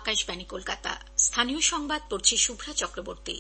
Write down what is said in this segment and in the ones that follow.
আকাশবাণী কলকাতা। স্থানীয় সংবাদ পড়ছি শুভ্রা চক্রবর্তী।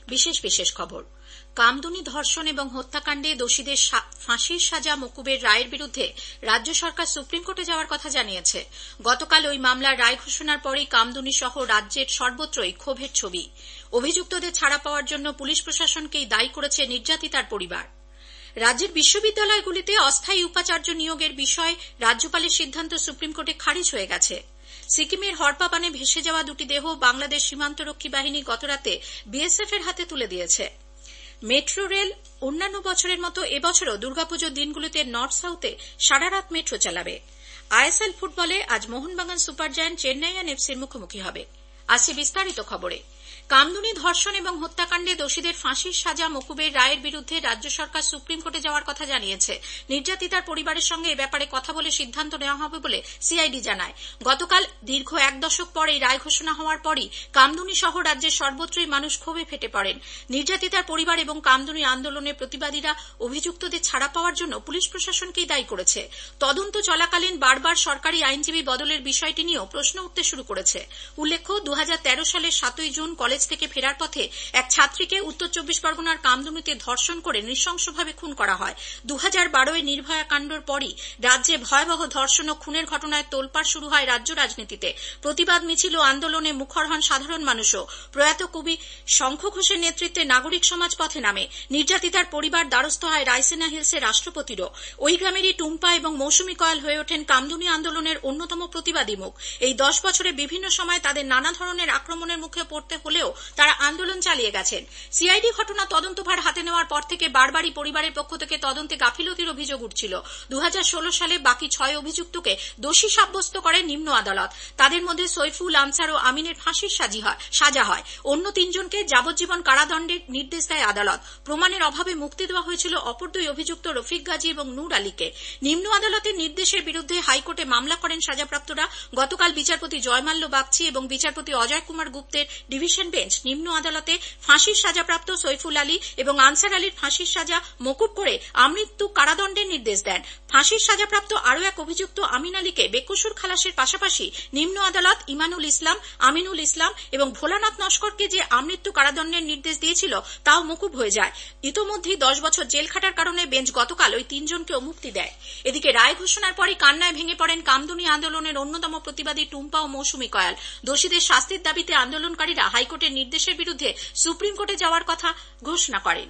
বিশেষ খবর। কামদুনি ধর্ষণ এবং হত্যাকাণ্ডে দোষীদের ফাঁসির সাজা মকুবের রায়ের বিরুদ্ধে রাজ্য সরকার সুপ্রিম কোর্টে যাওয়ার কথা জানিয়েছে। গতকাল ওই মামলার রায় ঘোষণার পরেই কামদুনি সহ রাজ্যের সর্বত্রই ক্ষোভের ছবি। অভিযুক্তদের ছাড়া পাওয়ার জন্য পুলিশ প্রশাসনকেই দায়ী করেছে নির্যাতিতার পরিবার। রাজ্যের বিশ্ববিদ্যালয়গুলিতে অস্থায়ী উপাচার্য নিয়োগের বিষয়ে রাজ্যপালের সিদ্ধান্ত সুপ্রিম কোর্টে খারিজ হয়ে গেছে। সিকিমের হরপাবানে ভেসে যাওয়া দুটি দেহ বাংলাদেশ সীমান্তরক্ষী বাহিনী গতরাতে বিএসএফ এর হাতে তুলে দিয়েছে। মেট্রো রেল অন্যান্য বছরের মতো এবছরও দুর্গাপুজোর দিনগুলিতে নর্থ সাউথে সারা রাত মেট্রো চালাবে। আইএসএল ফুটবলে আজ মোহনবাগান সুপার জায়ান্ট চেন্নাইয়ান এফসির মুখোমুখি হবে। আসছে বিস্তারিত খবরে। কামদুনি ধর্ষণ এবং হত্যাকাণ্ডে দোষীদের ফাঁসির সাজা মকুবের রায়ের বিরুদ্ধে রাজ্য সরকার সুপ্রিম কোর্টে যাওয়ার কথা জানিয়েছে। নির্যাতিতার পরিবারের সঙ্গে এ ব্যাপারে কথা বলে সিদ্ধান্ত নেওয়া হবে বলে সিআইডি জানায়। গতকাল দীর্ঘ এক দশক পর এই রায় ঘোষণা হওয়ার পরই কামদুনি সহ রাজ্যের সর্বত্রই মানুষ ক্ষোভে ফেটে পড়েন। নির্যাতিতার পরিবার এবং কামদুনি আন্দোলনের প্রতিবাদীরা অভিযুক্তদের ছাড়া পাওয়ার জন্য পুলিশ প্রশাসনকেই দায়ী করেছে। তদন্ত চলাকালীন বারবার সরকারি আইনজীবী বদলের বিষয়টি নিয়েও প্রশ্ন উঠতে শুরু করেছে। উল্লেখ্য 2013 সালের 7 জুন কলেজ থেকে ফেরার পথে এক ছাত্রীকে উত্তর 24 পরগনার কামদুনিতে ধর্ষণ করে নৃশংসভাবে খুন করা হয়। 2012 নির্ভয়া কাণ্ডের পরই রাজ্যে ভয়াবহ ধর্ষণ ও খুনের ঘটনায় তোলপাড় শুরু হয় রাজ্য রাজনীতিতে। প্রতিবাদ মিছিল ও আন্দোলনে মুখর হন সাধারণ মানুষও। প্রয়াত কবি শঙ্খ ঘোষের নেতৃত্বে নাগরিক সমাজ পথে নামে। নির্যাতিতার পরিবার দ্বারস্থ হয় রাইসিনা হিলসের রাষ্ট্রপতিরও। ওই গ্রামেরই টুম্পা এবং মৌসুমী কয়াল হয়ে ওঠেন কামদুনি আন্দোলনের অন্যতম প্রতিবাদী মুখ। এই 10 বছরে বিভিন্ন সময় তাদের নানা ধরনের আক্রমণের মুখে পড়তে হলেও তারা আন্দোলন চালিয়ে গেছেন। সিআইডি ঘটনা তদন্তভার হাতে নেওয়ার পর থেকে বারবারই পরিবারের পক্ষ থেকে তদন্তে গাফিলতির অভিযোগ উঠছিল। 2016 সালে বাকি 6 অভিযুক্তকে দোষী সাব্যস্ত করে নিম্ন আদালত। তাদের মধ্যে সৈফুল, আনসার ও আমিনের ফাঁসির সাজা হয়। অন্য 3 জনকে যাবজ্জীবন কারাদণ্ডের নির্দেশ দেয় আদালত। প্রমাণের অভাবে মুক্তি দেওয়া হয়েছিল অপর 2 অভিযুক্ত রফিক গাজী এবং নূর আলীকে। নিম্ন আদালতের নির্দেশের বিরুদ্ধে হাইকোর্টে মামলা করেন সাজাপ্রাপ্তরা। গতকাল বিচারপতি জয়মাল্য বাগচি এবং বিচারপতি অজয় কুমার গুপ্তের ডিভিশন বেঞ্চ নিম্ন আদালতে ফাঁসির সাজাপ্রাপ্ত সৈফুল আলী এবং আনসার আলীর ফাঁসির সাজা মকুব করে আমৃত্যু কারাদণ্ডের নির্দেশ দেন। ফাঁসির সাজাপ্রাপ্ত আরও এক অভিযুক্ত আমিন আলীকে বেকসুর খালাসের পাশাপাশি নিম্ন আদালত ইমানুল ইসলাম, আমিনুল ইসলাম এবং ভোলানাথ নস্করকে যে আমৃত্যু কারাদণ্ডের নির্দেশ দিয়েছিল তাও মকুব হয়ে যায়। ইতোমধ্যেই 10 বছর জেল খাটার কারণে বেঞ্চ গতকাল ওই 3 জনকেও মুক্তি দেয়। এদিকে রায় ঘোষণার পরই কান্নায় ভেঙে পড়েন কামদুনি আন্দোলনের অন্যতম প্রতিবাদী টুম্পা ও মৌসুমী কয়াল। দোষীদের শাস্তির দাবিতে আন্দোলনকারীরা হাইকোর্টের নির্দেশের বিরুদ্ধে সুপ্রিম কোর্টে যাওয়ার কথা ঘোষণা করেন।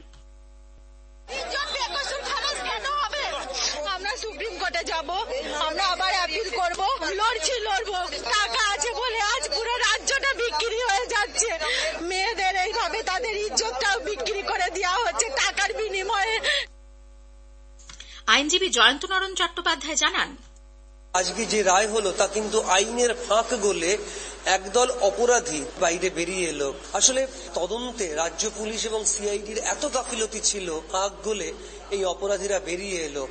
আমরা সুপ্রিম কোর্টে যাব, আমরা আবার অ্যাপিল করব, লড়বো। টাকা আছে বলে আজ পুরো রাজ্যটা বিক্রি হয়ে যাচ্ছে। মেয়েদের এইভাবে তাদের ইজ্জতটাও বিক্রি করে দেওয়া হচ্ছে টাকার বিনিময়ে। আইনজীবী জয়ন্ত নরণ চট্টোপাধ্যায় জানান, আজকে যে রায় হলো তা কিন্তু আইনের ফাঁক গলে একদল অপরাধী বাইরে বেরিয়ে এলো। আসলে তদন্তে রাজ্য পুলিশ এবং সিআইডির এত গাফিলতি ছিল, ফাঁক গলে এই অপরাধীরা বেরিয়ে এলো।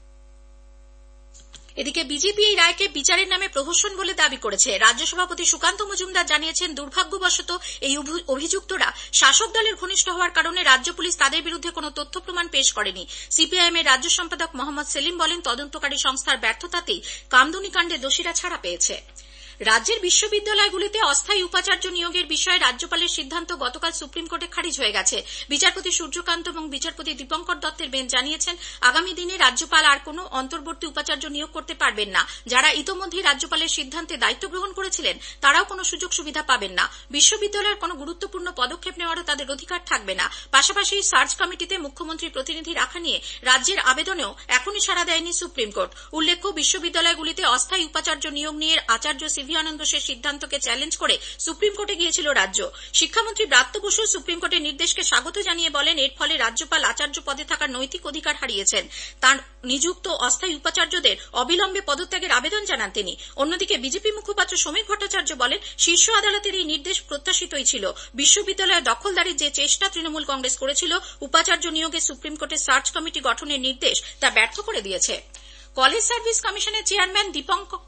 এদিকে বিজেপি এই রায়কে বিচারের নামে প্রহসন বলে দাবি করেছে। রাজ্য সভাপতি সুকান্ত মজুমদার জানিয়েছেন, দুর্ভাগ্যবশত এই অভিযুক্তরা শাসক দলের ঘনিষ্ঠ হওয়ার কারণে রাজ্য পুলিশ তাদের বিরুদ্ধে কোনো তথ্য প্রমাণ পেশ করেনি। সিপিআইএম এর রাজ্য সম্পাদক মোহাম্মদ সেলিম বলেন, তদন্তকারী সংস্থার ব্যর্থতাতেই কামদুনি কাণ্ডে দোষীরা ছাড়া পেয়েছে। রাজ্যের বিশ্ববিদ্যালয়গুলিতে অস্থায়ী উপাচার্য নিয়োগের বিষয়ে রাজ্যপালের সিদ্ধান্ত গতকাল সুপ্রিম কোর্টে খারিজ হয়ে গেছে। বিচারপতি সূর্যকান্ত এবং বিচারপতি দীপঙ্কর দত্তের বেঞ্চ জানিয়েছেন, আগামী দিনে রাজ্যপাল আর কোনো অন্তর্বর্তী উপাচার্য নিয়োগ করতে পারবেন না। যারা ইতোমধ্যেই রাজ্যপালের সিদ্ধান্তে দায়িত্ব গ্রহণ করেছিলেন তারাও কোনো সুযোগ সুবিধা পাবেন না। বিশ্ববিদ্যালয়ের কোনো গুরুত্বপূর্ণ পদক্ষেপ নেওয়ারও তাদের অধিকার থাকবে না। পাশাপাশি সার্চ কমিটিতে মুখ্যমন্ত্রী প্রতিনিধি রাখা নিয়ে রাজ্যের আবেদনেও এখনই সাড়া দেয়নি সুপ্রিম কোর্ট। উল্লেখ্য, বিশ্ববিদ্যালয়গুলিতে অস্থায়ী উপাচার্য নিয়োগ নিয়ে আচার্য আনন্দ সিদ্ধান্তকে চ্যালেঞ্জ করে সুপ্রিম কোর্টে গিয়েছিল রাজ্য। শিক্ষামন্ত্রী ব্রাত্য বসু সুপ্রিম কোর্টের নির্দেশকে স্বাগত জানিয়ে বলেন, এর ফলে রাজ্যপাল আচার্য পদে থাকার নৈতিক অধিকার হারিয়েছেন। তার নিযুক্ত অস্থায়ী উপাচার্যদের অবিলম্বে পদত্যাগের আবেদন জানান তিনি। অন্যদিকে বিজেপি মুখপাত্র সমীর ভট্টাচার্য বলেন, শীর্ষ আদালতের এই নির্দেশ প্রত্যাশিতই ছিল। বিশ্ববিদ্যালয়ে দখলদারির যে চেষ্টা তৃণমূল কংগ্রেস করেছিল উপাচার্য নিয়োগে সুপ্রিম কোর্টের সার্চ কমিটি গঠনের নির্দেশ তা ব্যর্থ করে দিয়েছে। কলেজ সার্ভিস কমিশনের চেয়ারম্যান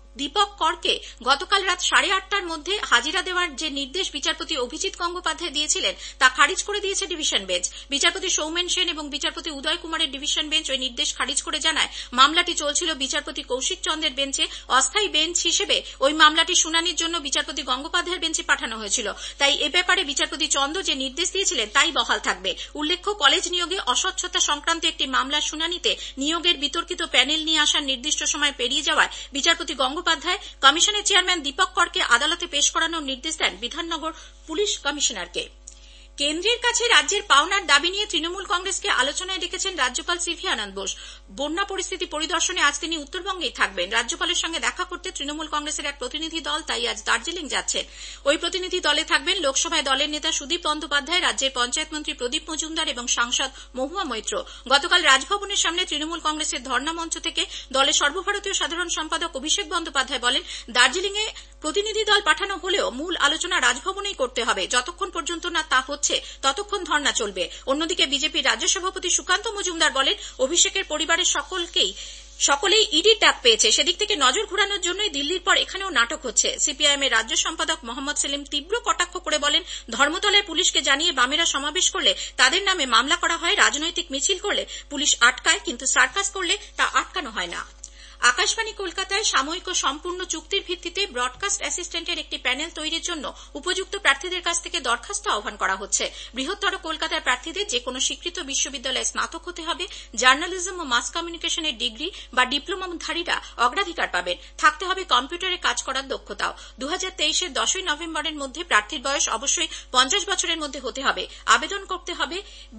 দীপক করকে গতকাল রাত 8:30টার মধ্যে হাজিরা দেওয়ার যে নির্দেশ বিচারপতি অভিজিৎ গঙ্গোপাধ্যায় দিয়েছিলেন তা খারিজ করে দিয়েছে ডিভিশন বেঞ্চ। বিচারপতি সৌমেন সেন এবং বিচারপতি উদয় কুমারের ডিভিশন বেঞ্চ ওই নির্দেশ খারিজ করে জানায় মামলাটি চলছিল বিচারপতি কৌশিক চন্দ্রের বেঞ্চে। অস্থায়ী বেঞ্চ হিসেবে ওই মামলাটি শুনানির জন্য বিচারপতি গঙ্গোপাধ্যায়ের বেঞ্চে পাঠানো হয়েছিল। তাই এ ব্যাপারে বিচারপতি চন্দ্র যে নির্দেশ দিয়েছিলেন তাই বহাল থাকবে। উল্লেখ্য, কলেজ নিয়োগে অস্বচ্ছতা সংক্রান্ত একটি মামলার শুনানিতে নিয়োগের বিতর্কিত প্যানেল নিয়ে আসার নির্দিষ্ট সময় পেরিয়ে যাওয়ায় বিচারপতি গঙ্গোপাধ্যায় কমিশনের চেয়ারম্যান দীপক করকে আদালতে পেশ করানোর নির্দেশ দেন বিধাননগর পুলিশ কমিশনারকে। কেন্দ্রের কাছে রাজ্যের পাওনার দাবি নিয়ে তৃণমূল কংগ্রেসকে আলোচনায় ডেকেছেন রাজ্যপাল সিভি আনন্দ বোস। বন্যা পরিস্থিতি পরিদর্শনে আজ তিনি উত্তরবঙ্গেই থাকবেন। রাজ্যপালের সঙ্গে দেখা করতে তৃণমূল কংগ্রেসের এক প্রতিনিধি দল তাই আজ দার্জিলিং যাচ্ছেন। ওই প্রতিনিধি দলে থাকবেন লোকসভায় দলের নেতা সুদীপ বন্দ্যোপাধ্যায়, রাজ্যের পঞ্চায়েত মন্ত্রী প্রদীপ মজুমদার এবং সাংসদ মহুয়া মৈত্র। গতকাল রাজভবনের সামনে তৃণমূল কংগ্রেসের ধর্ণা মঞ্চ থেকে দলের সর্বভারতীয় সাধারণ সম্পাদক অভিষেক বন্দ্যোপাধ্যায় বলেন, দার্জিলিংয়ে প্রতিনিধি দল পাঠানো হলেও মূল আলোচনা রাজভবনেই করতে হবে। যতক্ষণ পর্যন্ত না তা হচ্ছে ততক্ষণ ধর্ণা চলবে। অন্যদিকে বিজেপির রাজ্য সভাপতি সুকান্ত মজুমদার বলেন, অভিষেকের পরিবারের সকলেই ইডির ডাক পেয়েছে। সেদিক থেকে নজর ঘোরানোর জন্যই দিল্লির পর এখানেও নাটক হচ্ছে। সিপিআইএম এর রাজ্য সম্পাদক মোহাম্মদ সেলিম তীব্র কটাক্ষ করে বলেন, ধর্মতলায় পুলিশকে জানিয়ে বামেরা সমাবেশ করলে তাদের নামে মামলা করা হয়, রাজনৈতিক মিছিল করলে পুলিশ আটকায়, কিন্তু সার্কাস করলে তা আটকানো হয় না। আকাশবাণী কলকাতায় সাময়িক ও সম্পূর্ণ চুক্তির ভিত্তিতে ব্রডকাস্ট অ্যাসিস্ট্যান্টের একটি প্যানেল তৈরির জন্য উপযুক্ত প্রার্থীদের কাছ থেকে দরখাস্ত আহ্বান করা হচ্ছে। বৃহত্তর কলকাতার প্রার্থীদের যে কোনো স্বীকৃত বিশ্ববিদ্যালয়ে স্নাতক হতে হবে, জার্নালিজম ও মাস কমিউনিকেশনের ডিগ্রি বা ডিপ্লোমাধারীরা অগ্রাধিকার পাবেন। থাকতে হবে কম্পিউটারে কাজ করার দক্ষতাও। 2023-এর 10ই নভেম্বরের মধ্যে প্রার্থীর বয়স অবশ্যই 50 বছরের মধ্যে হতে হবে। আবেদন করতে হবে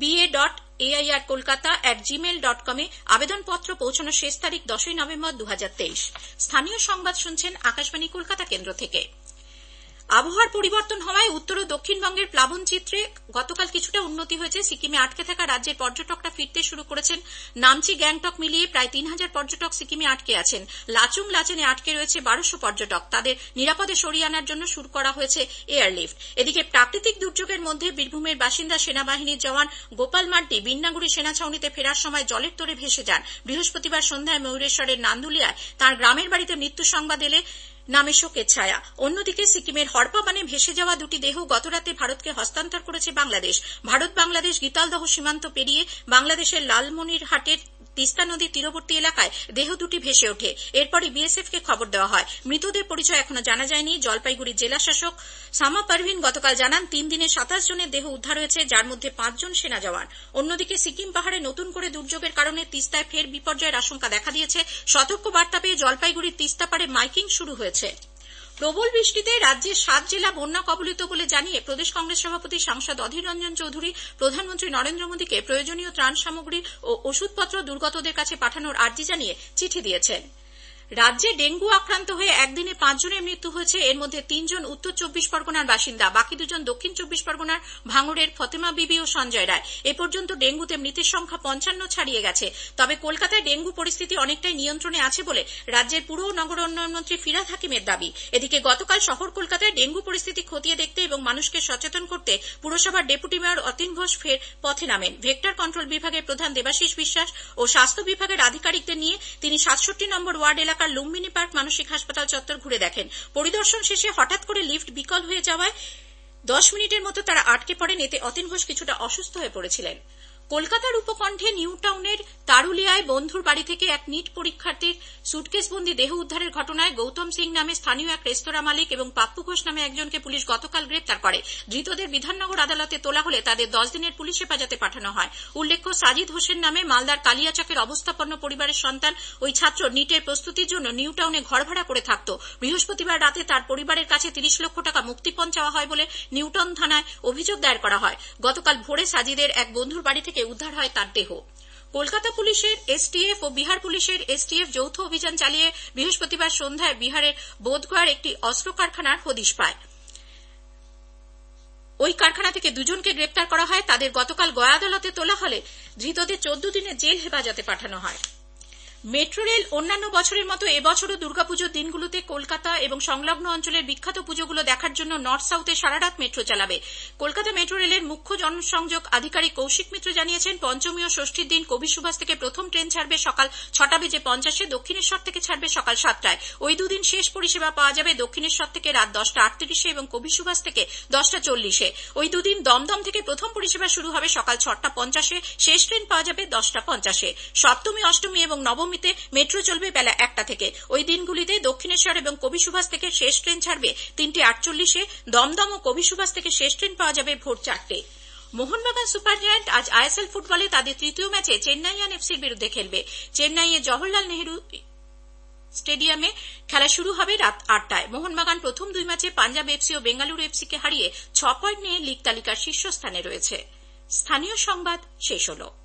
ba.airkolkata@gmail.com-এ। আবেদনপত্র পৌঁছানোর শেষ তারিখ 10ই নভেম্বর 2023। স্থানীয় সংবাদ শুনছেন আকাশবাণী কলকাতা কেন্দ্র থেকে। আবহাওয়ার পরিবর্তন হওয়ায় উত্তর ও দক্ষিণবঙ্গের প্লাবন চিত্রে গতকাল কিছুটা উন্নতি হয়েছে। সিকিমে আটকে থাকা রাজ্যের পর্যটকরা ফিরতে শুরু করেছেন। নামচি, গ্যাংটক মিলিয়ে প্রায় 3000 পর্যটক সিকিমে আটকে আছেন। লাচুং, লাচেনে আটকে রয়েছে 1200 পর্যটক। তাদের নিরাপদে সরিয়ে আনার জন্য শুরু করা হয়েছে এয়ারলিফট। এদিকে প্রাকৃতিক দুর্যোগের মধ্যে বীরভূমের বাসিন্দা সেনাবাহিনীর জওয়ান গোপাল মার্ডি বিন্নাগুড়ি সেনা ছাউনিতে ফেরার সময় জলের তোড়ে ভেসে যান। বৃহস্পতিবার সন্ধ্যায় ময়ূরেশ্বরের নান্দুলিয়ায় তাঁর গ্রামের বাড়িতে মৃত্যু সংবাদ এলে নামে শোকের ছায়া। অন্যদিকে সিকিমের হরপা বানে ভেসে যাওয়া দুটি দেহ গতরাতে ভারতকে হস্তান্তর করেছে বাংলাদেশ। ভারত বাংলাদেশ গীতালদহ সীমান্ত পেরিয়ে বাংলাদেশের লালমনিরহাটের তিস্তা নদীর তীরবর্তী এলাকায় দেহ দুটি ভেসে ওঠে। এরপরই বিএসএফকে খবর দেওয়া হয়। মৃতদের পরিচয় এখনো জানা যায়নি। জলপাইগুড়ির জেলা শাসক সামা পারভিন গতকাল জানান, 3 দিনে 27 জনের দেহ উদ্ধার হয়েছে, যার মধ্যে 5 জন সেনা জওয়ান। অন্যদিকে সিকিম পাহাড়ে নতুন করে দুর্যোগের কারণে তিস্তায় ফের বিপর্যয়ের আশঙ্কা দেখা দিয়েছে। সতর্ক বার্তা পেয়ে জলপাইগুড়ির তিস্তা পাড়ে মাইকিং শুরু হয়েছে। প্রবল বৃষ্টিতে রাজ্যের 7 জেলা বন্যা কবলিত বলে জানিয়ে প্রদেশ কংগ্রেস সভাপতি সাংসদ অধীর রঞ্জন চৌধুরী প্রধানমন্ত্রী নরেন্দ্র মোদীকে প্রয়োজনীয় ত্রাণ সামগ্রী ও ওষুধপত্র দুর্গতদের কাছে পাঠানোর আর্জি জানিয়ে চিঠি দিয়েছেন। রাজ্যে ডেঙ্গু আক্রান্ত হয়ে একদিনে 5 জনের মৃত্যু হয়েছে। এর মধ্যে 3 জন উত্তর 24 পরগনার বাসিন্দা, বাকি 2 জন দক্ষিণ 24 পরগনার ভাঙড়ের ফতেমা বিবি ও সঞ্জয় রায়। এ পর্যন্ত ডেঙ্গুতে মৃতের সংখ্যা 55 ছাড়িয়ে গেছে। তবে কলকাতায় ডেঙ্গু পরিস্থিতি অনেকটাই নিয়ন্ত্রণে আছে বলে রাজ্যের পুর ও নগর উন্নয়ন মন্ত্রী ফিরহাদ হাকিমের দাবি। এদিকে গতকাল শহর কলকাতায় ডেঙ্গু পরিস্থিতি খতিয়ে দেখতে এবং মানুষকে সচেতন করতে পুরসভার ডেপুটি মেয়র অতীন ঘোষ ফের পথে নামেন। ভেক্টর কন্ট্রোল বিভাগের প্রধান দেবাশিস বিশ্বাস ও স্বাস্থ্য বিভাগের আধিকারিকদের নিয়ে তিনি 67 নম্বর ওয়ার্ড এলাকার লুম্বিনী পার্ক মানসিক হাসপাতাল চত্বর ঘুরে দেখেন। পরিদর্শন শেষে হঠাৎ করে লিফট বিকল হয়ে যাওয়ায় 10 মিনিটের মতো তারা আটকে পড়েন। এতে অতীন ঘোষ কিছুটা অসুস্থ হয়ে পড়েছিলেন। কলকাতার উপকণ্ঠে নিউ টাউনের তারুলিয়ায় বন্ধুর বাড়ি থেকে এক নিট পরীক্ষার্থীর সুটকেসবন্দি দেহ উদ্ধারের ঘটনায় গৌতম সিং নামে স্থানীয় এক রেস্তোরাঁ মালিক এবং পাপ্পু ঘোষ নামে একজনকে পুলিশ গতকাল গ্রেপ্তার করে। ধৃতদের বিধাননগর আদালতে তোলা হলে তাদের 10 দিনের পুলিশ হেফাজতে পাঠানো হয়। উল্লেখ্য, সাজিদ হোসেন নামে মালদার কালিয়াচকের অবস্থাপন্ন পরিবারের সন্তান ওই ছাত্র নিটের প্রস্তুতির জন্য নিউ টাউনে ঘর ভাড়া করে থাকত। বৃহস্পতিবার রাতে তার পরিবারের কাছে 30 লক্ষ টাকা মুক্তিপণ চাওয়া হয় বলে নিউটাউন থানায় অভিযোগ দায়ের করা হয়। গতকাল ভোরে সাজিদের এক বন্ধুর বাড়ি থেকে উদ্ধার হয় তার দেহ। কলকাতা পুলিশের এসটিএফ ও বিহার পুলিশের এসটিএফ যৌথ অভিযান চালিয়ে বৃহস্পতিবার সন্ধ্যায় বিহারের বোধগয়ার একটি অস্ত্র কারখানার হদিশ পায়। ওই কারখানা থেকে 2 জনকে গ্রেপ্তার করা হয়। তাদের গতকাল গয়া আদালতে তোলা হলে ধৃতদের 14 দিনের জেল হেফাজতে পাঠানো হয়। মেট্রো রেল অন্যান্য বছরের মতো এবছরও দুর্গাপুজোর দিনগুলোতে কলকাতা এবং সংলগ্ন অঞ্চলের বিখ্যাত পুজোগুলো দেখার জন্য নর্থ সাউথে সারারাত মেট্রো চালাবে। কলকাতা মেট্রো রেলের মুখ্য জনসংযোগ আধিকারিক কৌশিক মিত্র জানিয়েছেন, পঞ্চমী ও ষষ্ঠীর দিন কবি সুভাষ থেকে প্রথম ট্রেন ছাড়বে সকাল 6:50, দক্ষিণেশ্বর থেকে ছাড়বে সকাল 7টায়। ওই দুদিন শেষ পরিষেবা পাওয়া যাবে দক্ষিণেশ্বর থেকে রাত 10:38 এবং কবি সুভাষ থেকে 10:40। ওই দুদিন দমদম থেকে প্রথম পরিষেবা শুরু হবে সকাল 6:50, শেষ ট্রেন পাওয়া যাবে 10:50। সপ্তমী, অষ্টমী এবং নবমীতে মেট্রো চলবে বেলা 1টা থেকে। ওই দিনগুলিতে দক্ষিণেশ্বর এবং কবি সুভাষ থেকে শেষ ট্রেন ছাড়বে 3:48, দমদম ও কবি সুভাষ থেকে শেষ ট্রেন পাওয়া যাবে ভোর 4টে। মোহনবাগান সুপার জায়ান্ট আজ আইএসএল ফুটবলে তাদের তৃতীয় ম্যাচে চেন্নাইয়ান এফসির বিরুদ্ধে খেলবে। চেন্নাইয়ের জওহরলাল নেহরু স্টেডিয়ামে খেলা শুরু হবে রাত 8টায়। মোহনবাগান প্রথম 2 ম্যাচে পাঞ্জাব এফসি ও বেঙ্গালুরু এফসিকে হারিয়ে 6 পয়েন্ট নিয়ে লীগ তালিকার শীর্ষস্থানে রয়েছে। স্থানীয় সংবাদ শেষ হলো।